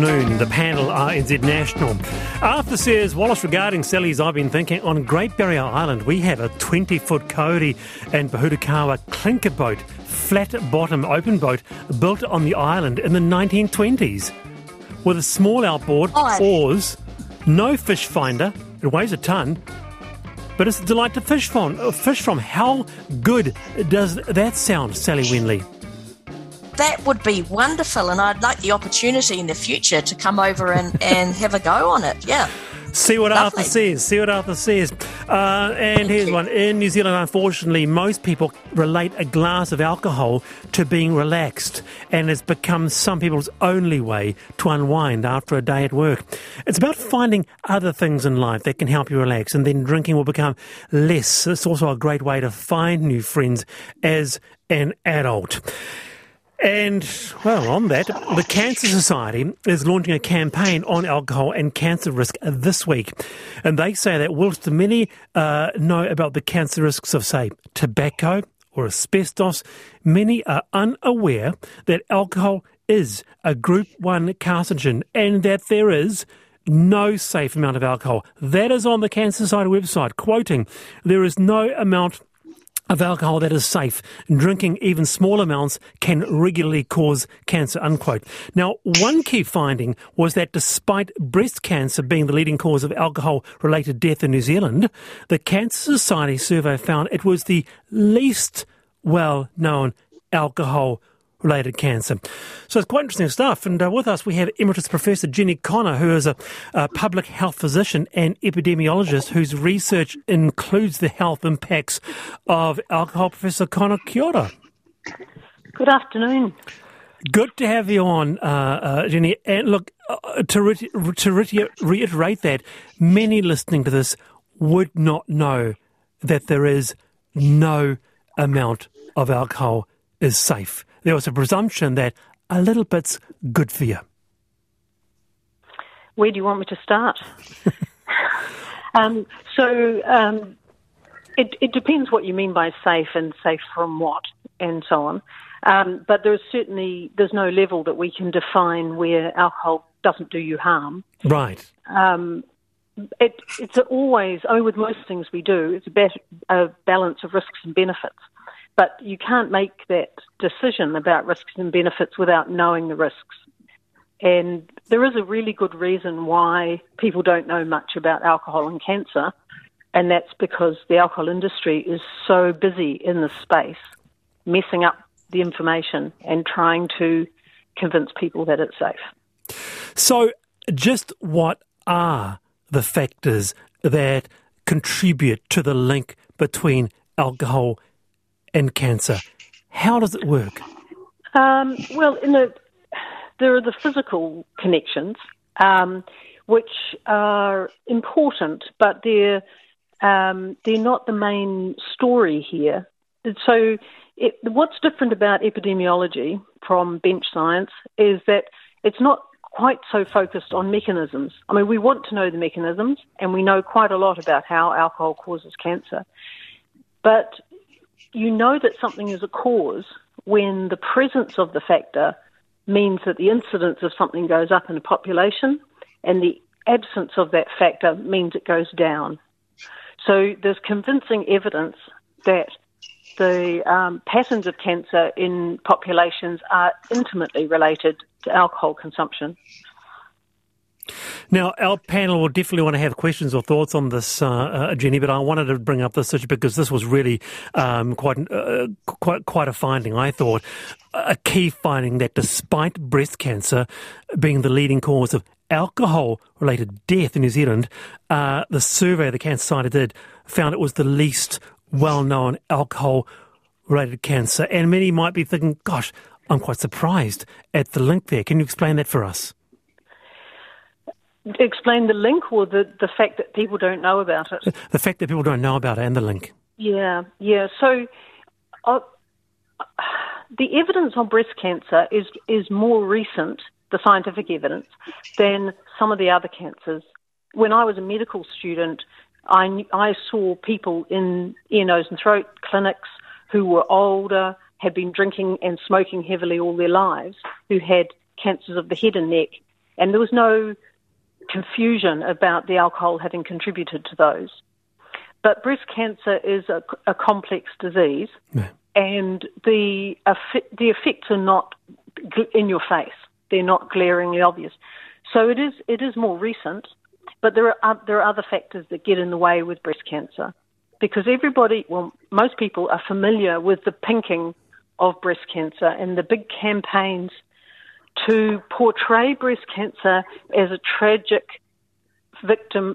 afternoon. The panel are NZ National. Arthur says, Wallace, regarding Sally's, I've been thinking, on Great Barrier Island, we have a 20-foot kauri and Pahutakawa clinker boat, flat-bottom open boat, built on the island in the 1920s. With a small outboard, oars, no fish finder, it weighs a tonne, but it's a delight to fish from. How good does that sound, Sally Winley? That would be wonderful, and I'd like the opportunity in the future to come over and have a go on it, yeah. See what Arthur says. And here's one. In New Zealand, unfortunately, most people relate a glass of alcohol to being relaxed, and it's become some people's only way to unwind after a day at work. It's about finding other things in life that can help you relax, and then drinking will become less. It's also a great way to find new friends as an adult. And, well, on that, the Cancer Society is launching a campaign on alcohol and cancer risk this week. And they say that whilst many know about the cancer risks of, say, tobacco or asbestos, many are unaware that alcohol is a Group 1 carcinogen and that there is no safe amount of alcohol. That is on the Cancer Society website, quoting, "There is no amount of alcohol that is safe. Drinking even small amounts can regularly cause cancer," unquote. Now, one key finding was that despite breast cancer being the leading cause of alcohol-related death in New Zealand, the Cancer Society survey found it was the least well-known alcohol-related cancer. So it's quite interesting stuff. And with us we have Emeritus Professor Jenny Connor, who is a public health physician and epidemiologist whose research includes the health impacts of alcohol. Professor Connor, kia ora. Good afternoon. Good to have you on, Jenny. And look, to reiterate that, many listening to this would not know that there is no amount of alcohol is safe. There was a presumption that a little bit's good for you. Where do you want me to start? It depends what you mean by safe and safe from what and so on. But there's no level that we can define where alcohol doesn't do you harm. Right. It's always, with most things we do, it's about a balance of risks and benefits. But you can't make that decision about risks and benefits without knowing the risks. And there is a really good reason why people don't know much about alcohol and cancer, and that's because the alcohol industry is so busy in this space, messing up the information and trying to convince people that it's safe. So just what are the factors that contribute to the link between alcohol and cancer? How does it work? There are the physical connections, which are important, but they're not the main story here. So what's different about epidemiology from bench science is that it's not quite so focused on mechanisms. I mean, we want to know the mechanisms, and we know quite a lot about how alcohol causes cancer. But you know that something is a cause when the presence of the factor means that the incidence of something goes up in a population, and the absence of that factor means it goes down. So there's convincing evidence that the patterns of cancer in populations are intimately related to alcohol consumption. Now, our panel will definitely want to have questions or thoughts on this, Jenny, but I wanted to bring up this issue because this was really quite a finding, I thought. A key finding that despite breast cancer being the leading cause of alcohol-related death in New Zealand, the survey the Cancer Society did found it was the least well-known alcohol-related cancer. And many might be thinking, gosh, I'm quite surprised at the link there. Can you explain that for us? Explain the link or the fact that people don't know about it? The fact that people don't know about it and the link. Yeah. So the evidence on breast cancer is more recent, the scientific evidence, than some of the other cancers. When I was a medical student, I saw people in ear, nose and throat clinics who were older, had been drinking and smoking heavily all their lives, who had cancers of the head and neck. And there was no confusion about the alcohol having contributed to those. But breast cancer is a complex disease, and the effects are not in your face. They're not glaringly obvious. So it is more recent, but there are other factors that get in the way with breast cancer, because most people are familiar with the pinking of breast cancer and the big campaigns to portray breast cancer as a tragic victim,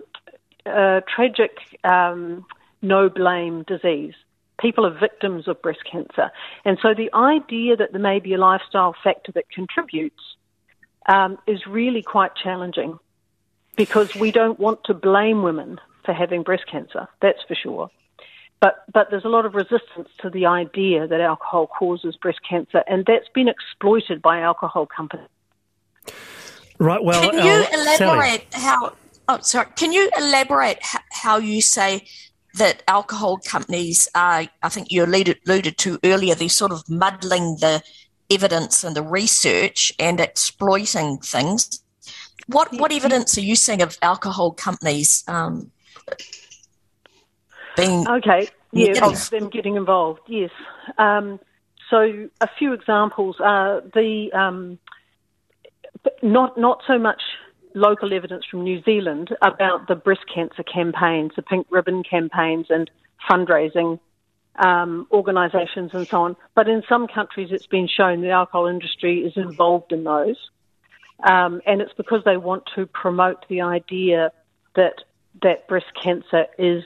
no blame disease. People are victims of breast cancer. And so the idea that there may be a lifestyle factor that contributes is really quite challenging, because we don't want to blame women for having breast cancer, that's for sure. But there's a lot of resistance to the idea that alcohol causes breast cancer, and that's been exploited by alcohol companies. Right, well... Can you elaborate Can you elaborate how you say that alcohol companies are, I think you alluded to earlier, they're sort of muddling the evidence and the research and exploiting things. What evidence are you seeing of alcohol companies being... Okay, yeah, of them getting involved, yes. So a few examples are not so much local evidence from New Zealand about the breast cancer campaigns, the pink ribbon campaigns and fundraising organisations and so on. But in some countries it's been shown the alcohol industry is involved in those. And it's because they want to promote the idea that breast cancer is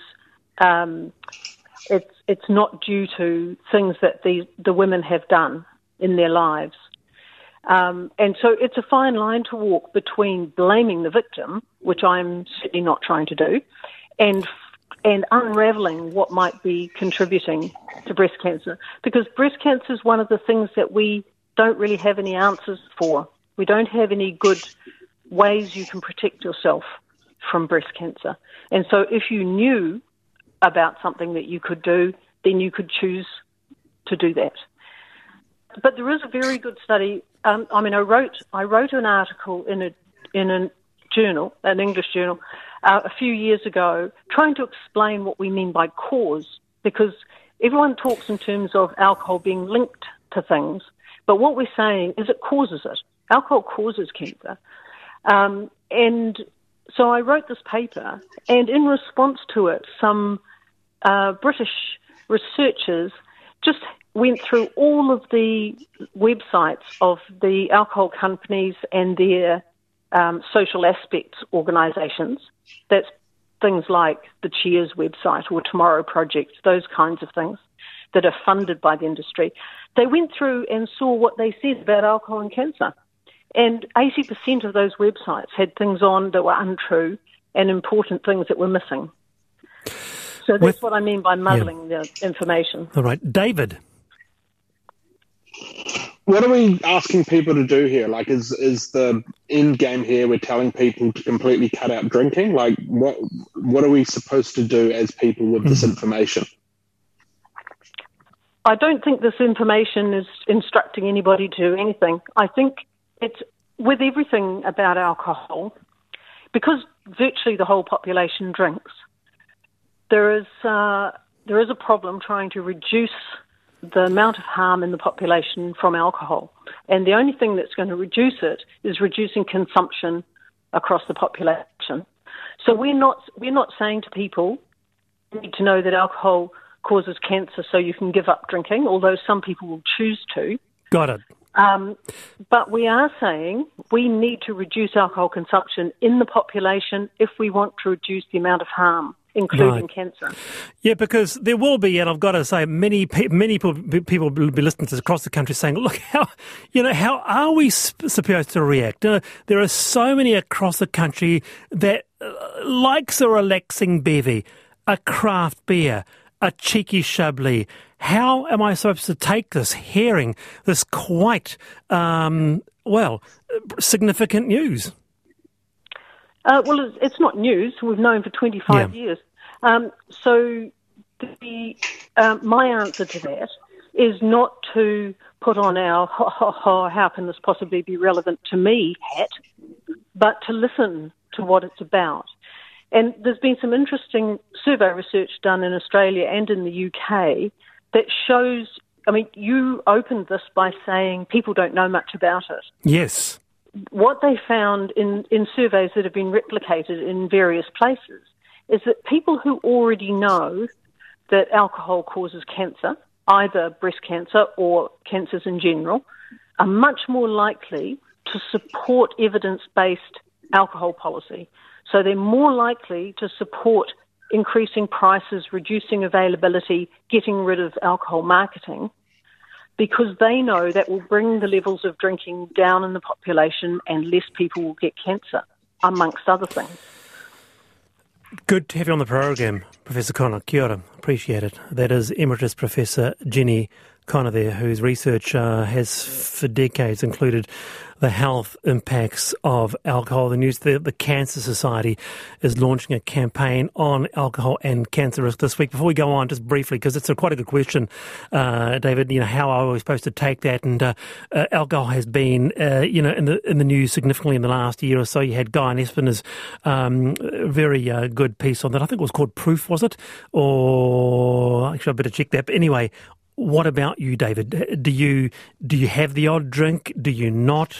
it's not due to things that the women have done in their lives. And so it's a fine line to walk between blaming the victim, which I'm certainly not trying to do, and unravelling what might be contributing to breast cancer. Because breast cancer is one of the things that we don't really have any answers for. We don't have any good ways you can protect yourself from breast cancer. And so if you knew about something that you could do, then you could choose to do that. But there is a very good study. I wrote an article in a journal, an English journal, a few years ago, trying to explain what we mean by cause, because everyone talks in terms of alcohol being linked to things, but what we're saying is it causes it. Alcohol causes cancer. And so I wrote this paper, and in response to it, some British researchers just went through all of the websites of the alcohol companies and their social aspects organisations. That's things like the Cheers website or Tomorrow Project, those kinds of things that are funded by the industry. They went through and saw what they said about alcohol and cancer. And 80% of those websites had things on that were untrue and important things that were missing. So that's what I mean by muddling the information. All right. David. What are we asking people to do here? Like, is the end game here we're telling people to completely cut out drinking? Like, what are we supposed to do as people with this information? I don't think this information is instructing anybody to do anything. I think it's with everything about alcohol, because virtually the whole population drinks, there is a problem trying to reduce the amount of harm in the population from alcohol. And the only thing that's going to reduce it is reducing consumption across the population. So we're not saying to people, you need to know that alcohol causes cancer so you can give up drinking, although some people will choose to. Got it. But we are saying we need to reduce alcohol consumption in the population if we want to reduce the amount of harm, including cancer. Yeah, because there will be, and I've got to say, many people will be listening to this across the country saying, look, how are we supposed to react? There are so many across the country that likes a relaxing bevy, a craft beer, a cheeky Chablis. How am I supposed to take this, hearing this quite, significant news? Well, it's not news. We've known for 25 years. So my answer to that is not to put on our how can this possibly be relevant to me hat, but to listen to what it's about. And there's been some interesting survey research done in Australia and in the UK that shows, I mean, you opened this by saying people don't know much about it. Yes. What they found in surveys that have been replicated in various places is that people who already know that alcohol causes cancer, either breast cancer or cancers in general, are much more likely to support evidence-based alcohol policy. So they're more likely to support increasing prices, reducing availability, getting rid of alcohol marketing, because they know that will bring the levels of drinking down in the population and less people will get cancer, amongst other things. Good to have you on the program, Professor Connor. Kia ora. Appreciate it. That is Emeritus Professor Jenny Connor there, whose research has for decades included the health impacts of alcohol. The news, the Cancer Society is launching a campaign on alcohol and cancer risk this week. Before we go on, just briefly, because it's quite a good question, David, how are we supposed to take that? And alcohol has been, in the news significantly in the last year or so. You had Guy Nespina's very good piece on that. I think it was called Proof, was it? Or actually, I better check that. But anyway, what about you, David? Do you have the odd drink? Do you not?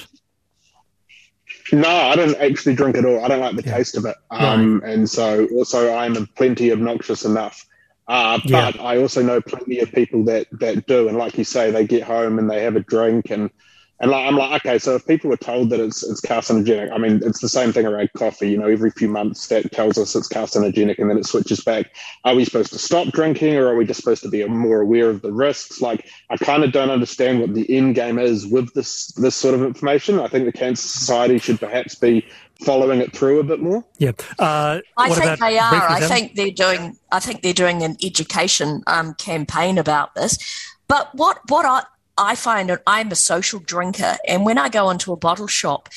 No, I don't actually drink at all. I don't like the taste of it. And so also I'm plenty obnoxious enough. But I also know plenty of people that do. And like you say, they get home and they have a drink and I'm like, okay, so if people were told that it's carcinogenic, I mean, it's the same thing around coffee. Every few months that tells us it's carcinogenic and then it switches back. Are we supposed to stop drinking, or are we just supposed to be more aware of the risks? Like, I kind of don't understand what the end game is with this sort of information. I think the Cancer Society should perhaps be following it through a bit more. Yeah, I think they are. I think they're doing an education campaign about this. But what I find that I'm a social drinker, and when I go into a bottle shop,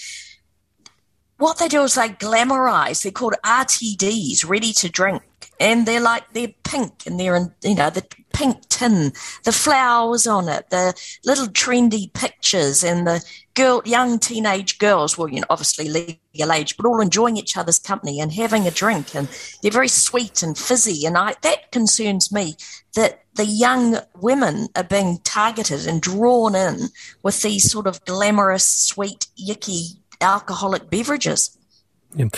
what they do is they glamorize. They're called RTDs, ready to drink, and they're pink, and they're in the pink tin, the flowers on it, the little trendy pictures, and the young teenage girls, obviously legal age, but all enjoying each other's company and having a drink, and they're very sweet and fizzy, and that concerns me, that the young women are being targeted and drawn in with these sort of glamorous, sweet, yucky, alcoholic beverages. Yeah.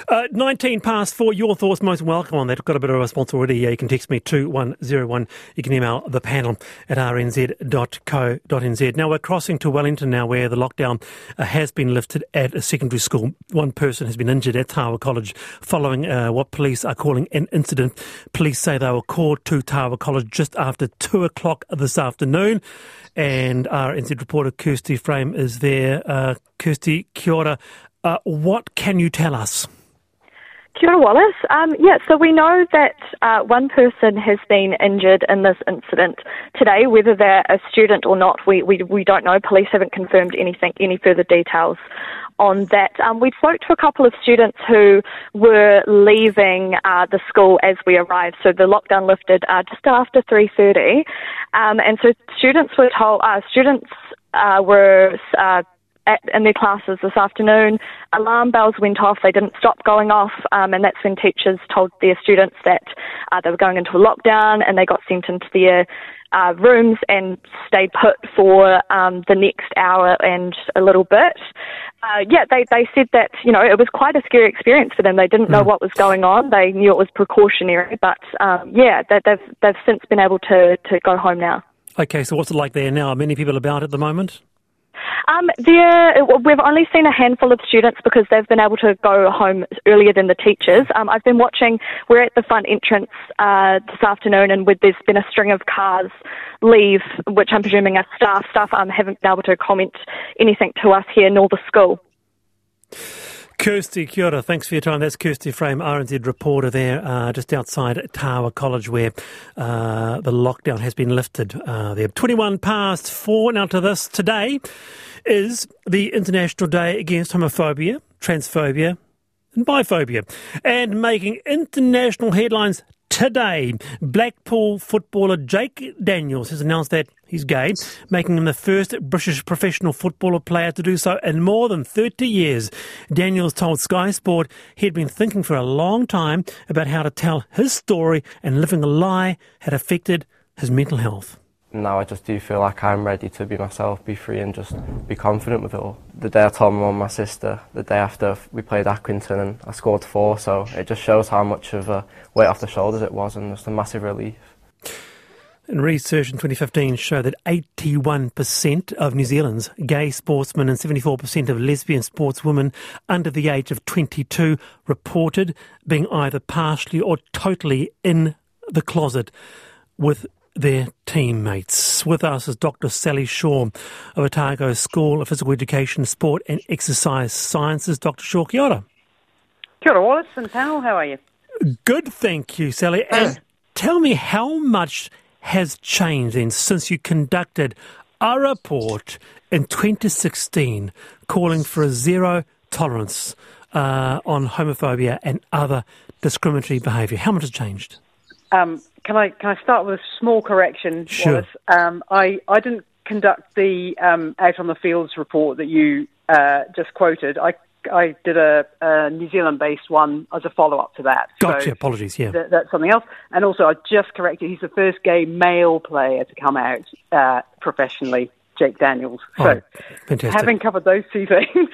4:19, your thoughts most welcome on that. I've got a bit of a response already. You can text me 2101. You can email the panel at rnz.co.nz. Now we're crossing to Wellington now, where the lockdown has been lifted at a secondary school. One person has been injured at Tawa College following what police are calling an incident. Police say they were called to Tawa College just after 2 o'clock this afternoon. And our RNZ reporter Kirsty Frame is there. Kirsty, kia ora. What can you tell us? Kia ora, Wallace. So we know that one person has been injured in this incident today. Whether they're a student or not, we don't know. Police haven't confirmed any further details on that. We spoke to a couple of students who were leaving the school as we arrived. So the lockdown lifted just after 3:30, and so students were told. Students were in their classes this afternoon. Alarm bells went off. They didn't stop going off, and that's when teachers told their students that they were going into a lockdown, and they got sent into their rooms and stayed put for the next hour and a little bit. They said that, it was quite a scary experience for them. They didn't know what was going on. They knew it was precautionary, but they've since been able to go home now. Okay, so what's it like there now? Are many people about at the moment? We've only seen a handful of students because they've been able to go home earlier than the teachers. I've been watching. We're at the front entrance this afternoon, and there's been a string of cars leave, which I'm presuming are staff. Staff haven't been able to comment anything to us here, nor the school. Kirsty, kia ora. Thanks for your time. That's Kirsty Frame, RNZ reporter there, just outside Tawa College, where the lockdown has been lifted there. 4:21. Now to this. Today is the International Day Against Homophobia, Transphobia and Biphobia. And making international headlines today, Blackpool footballer Jake Daniels has announced that He's gay, making him the first British professional footballer player to do so in more than 30 years. Daniels told Sky Sport he'd been thinking for a long time about how to tell his story, and living a lie had affected his mental health. Now I just do feel like I'm ready to be myself, be free and just be confident with it all. The day I told my mum and my sister, the day after we played Accrington and I scored 4, so it just shows how much of a weight off the shoulders it was and just a massive relief. And research in 2015 showed that 81% of New Zealand's gay sportsmen and 74% of lesbian sportswomen under the age of 22 reported being either partially or totally in the closet with their teammates. With us is Dr. Sally Shaw of Otago School of Physical Education, Sport and Exercise Sciences. Dr. Shaw, kia ora. Kia ora, Wallace and panel, how are you? Good, thank you, Sally. And tell me, how much has changed then since you conducted a report in 2016 calling for a zero tolerance on homophobia and other discriminatory behaviour? How much has changed? Can I start with a small correction, Sure. Wallace? I didn't conduct the Out on the Fields report that you just quoted. I did a New Zealand-based one as a follow-up to that. Gotcha, so apologies, yeah. That's something else. And also, I just corrected, he's the first gay male player to come out professionally, Jake Daniels. So, fantastic. Having covered those two things,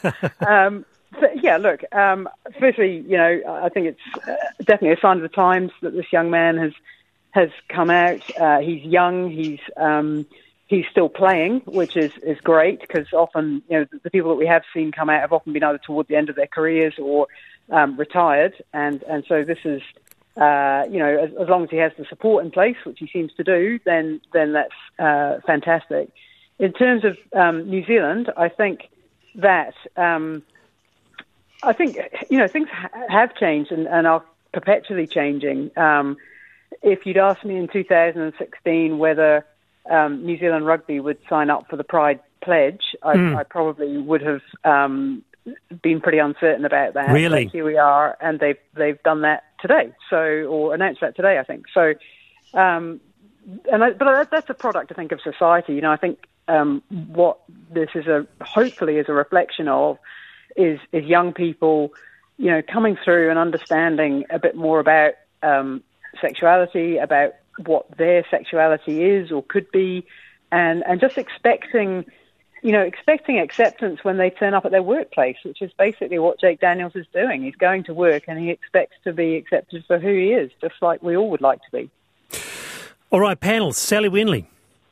firstly, I think it's definitely a sign of the times that this young man has come out. He's young. He's still playing, which is great, because often, the people that we have seen come out have often been either toward the end of their careers or retired, and so this is, as long as he has the support in place, which he seems to do, then that's fantastic. In terms of New Zealand, I think that things have changed and are perpetually changing. If you'd asked me in 2016 whether New Zealand Rugby would sign up for the Pride Pledge, I probably would have been pretty uncertain about that. Really? But here we are, and they've done that today, or announced that today, I think. So, but that's a product, I think, of society. I think what this is hopefully is a reflection of is young people, coming through and understanding a bit more about sexuality, about what their sexuality is or could be, and just expecting acceptance when they turn up at their workplace, which is basically what Jake Daniels is doing. He's going to work and he expects to be accepted for who he is, just like we all would like to be. All right, panel, Sally Wenley.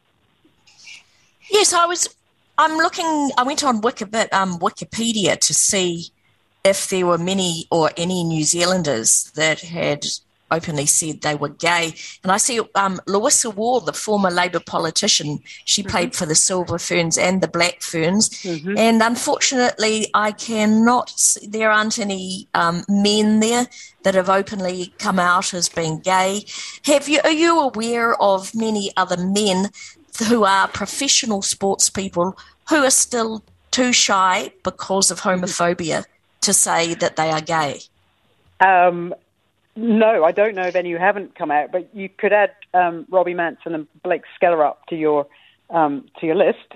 Yes, I went on Wikipedia to see if there were many or any New Zealanders that had openly said they were gay. And I see Louisa Ward, the former Labour politician, she played for the Silver Ferns and the Black Ferns. Mm-hmm. And unfortunately, there aren't any men there that have openly come out as being gay. Are you aware of many other men who are professional sports people who are still too shy because of homophobia to say that they are gay? No, I don't know of any who haven't come out, but you could add Robbie Manson and Blake Skellerup to your list.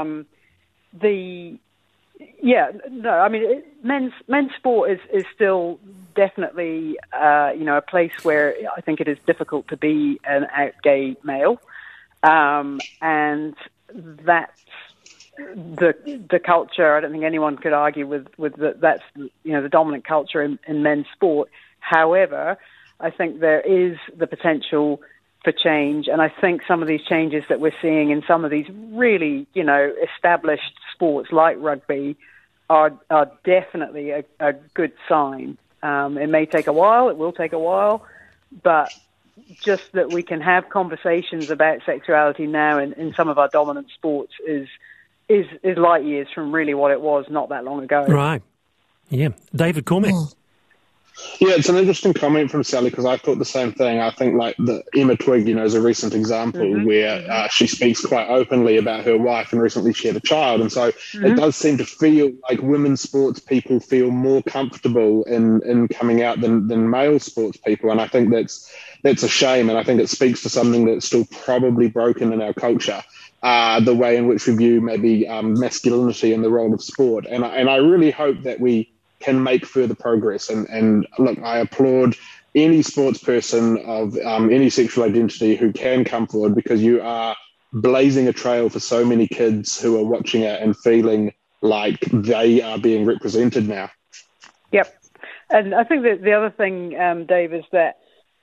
Men's sport is still definitely a place where I think it is difficult to be an out gay male, and that's the culture. I don't think anyone could argue with that's the dominant culture in men's sport. However, I think there is the potential for change, and I think some of these changes that we're seeing in some of these really, established sports like rugby are definitely a good sign. It may take a while, it will take a while, but just that we can have conversations about sexuality now in some of our dominant sports is light years from really what it was not that long ago. Right. Yeah. David Cormack. Yeah, it's an interesting comment from Sally, because I thought the same thing. I think the Emma Twigg, is a recent example where she speaks quite openly about her wife, and recently she had a child. And so it does seem to feel like women's sports people feel more comfortable in coming out than male sports people. And I think that's a shame. And I think it speaks to something that's still probably broken in our culture. the way in which we view maybe masculinity and the role of sport. And I really hope that we can make further progress. And look, I applaud any sports person of any sexual identity who can come forward, because you are blazing a trail for so many kids who are watching it and feeling like they are being represented now. Yep. And I think that the other thing, Dave, is that,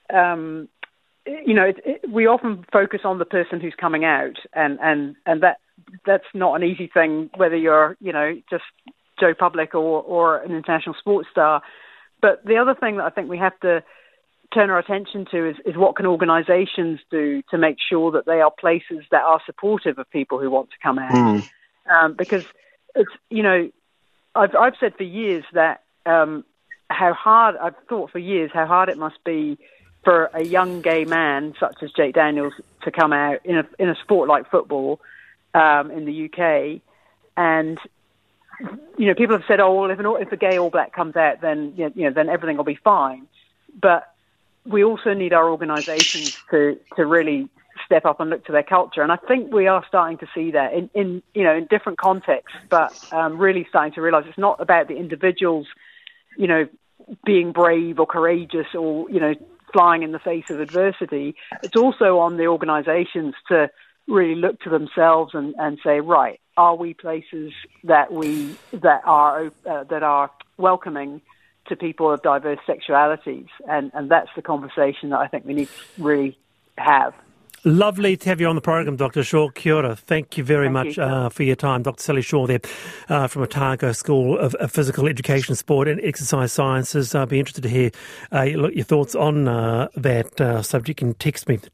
we often focus on the person who's coming out, and that's not an easy thing, whether you're, just Joe Public or an international sports star. But the other thing that I think we have to turn our attention to is what can organisations do to make sure that they are places that are supportive of people who want to come out. Because it's, I've said for years that I've thought for years how hard it must be for a young gay man such as Jake Daniels to come out in a sport like football in the UK. And people have said, oh well, if a gay All Black comes out, then then everything will be fine. But we also need our organisations to really step up and look to their culture, and I think we are starting to see that in different contexts. But really starting to realise it's not about the individuals, being brave or courageous or flying in the face of adversity. It's also on the organisations to really look to themselves and say, right, are we places that are welcoming to people of diverse sexualities? And that's the conversation that I think we need to really have. Lovely to have you on the program, Dr. Shaw. Kia ora. Thank you very much for your time. Dr. Sally Shaw there from Otago School of Physical Education, Sport and Exercise Sciences. I'll be interested to hear your thoughts on that subject. You can text me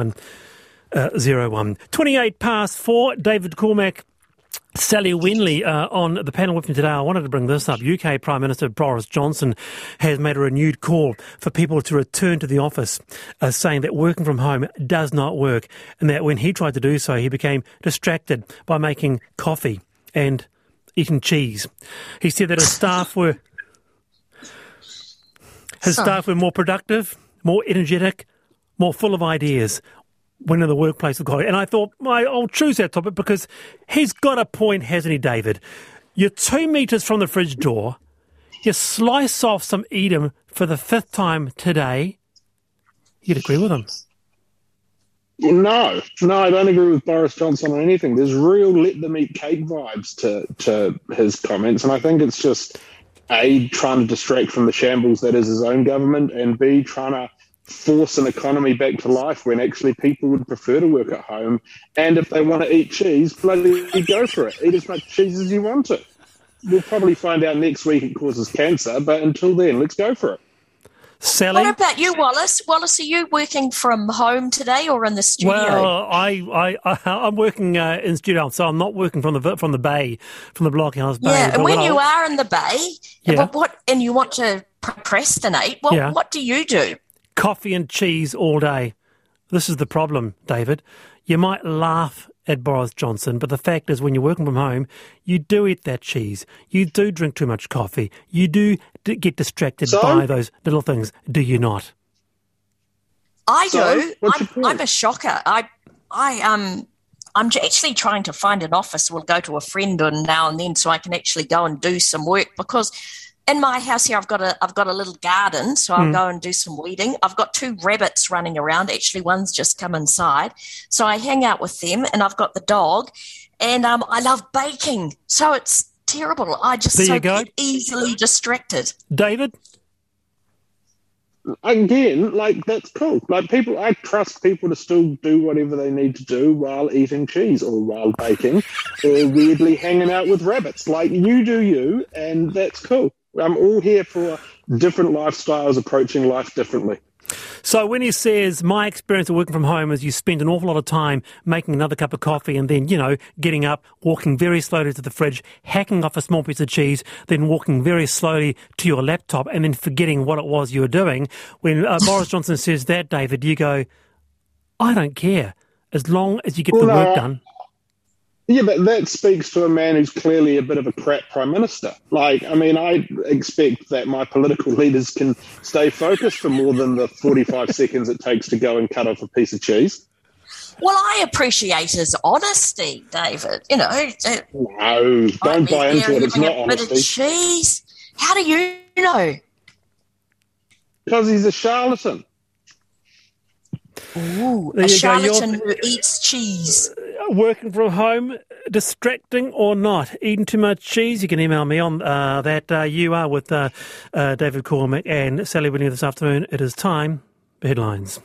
2101. 4:28. David Cormack, Sally Winley on the panel with me today. I wanted to bring this up. UK Prime Minister Boris Johnson has made a renewed call for people to return to the office, saying that working from home does not work, and that when he tried to do so, he became distracted by making coffee and eating cheese. He said that his staff were more productive, more energetic, more full of ideas when in the workplace of God. And I thought, I'll choose that topic because he's got a point, hasn't he, David? You're 2 metres from the fridge door, you slice off some Edam for the 5th time today. You'd agree with him? No, I don't agree with Boris Johnson on anything. There's real let them eat cake vibes to his comments, and I think it's just A, trying to distract from the shambles that is his own government, and B, trying to force an economy back to life when actually people would prefer to work at home. And if they want to eat cheese, bloody go for it. Eat as much cheese as you want to. We'll probably find out next week it causes cancer, but until then, let's go for it. Sally? What about you, Wallace? Wallace, are you working from home today or in the studio? Well, I'm working in studio, so I'm not working from the bay, from the Blockhouse Bay. Yeah, and when you are in the bay, and you want to procrastinate, what do you do? Coffee and cheese all day. This is the problem, David. You might laugh at Boris Johnson, but the fact is when you're working from home, you do eat that cheese. You do drink too much coffee. You do get distracted by those little things, do you not? I do. I'm a shocker. I'm actually trying to find an office. We'll go to a friend now and then so I can actually go and do some work, because in my house here, I've got a little garden, so I'll go and do some weeding. I've got 2 rabbits running around. Actually, one's just come inside. So I hang out with them, and I've got the dog, and I love baking. So it's terrible. I just get easily distracted. David? Again, that's cool. I trust people to still do whatever they need to do while eating cheese or while baking or weirdly hanging out with rabbits. You do you, and that's cool. I'm all here for different lifestyles approaching life differently. So when he says, my experience of working from home is you spend an awful lot of time making another cup of coffee and then, getting up, walking very slowly to the fridge, hacking off a small piece of cheese, then walking very slowly to your laptop and then forgetting what it was you were doing. When Boris Johnson says that, David, you go, I don't care. As long as you get the work done. Yeah, but that speaks to a man who's clearly a bit of a crap prime minister. I expect that my political leaders can stay focused for more than the 45 seconds it takes to go and cut off a piece of cheese. Well, I appreciate his honesty, David. You know, no, don't buy into it. It's not honesty. Bit of cheese. How do you know? Because he's a charlatan. Ooh, a charlatan who eats cheese. Working from home, distracting or not, eating too much cheese, you can email me on that. You are with David Cormack and Sally Winnie this afternoon. It is time for headlines.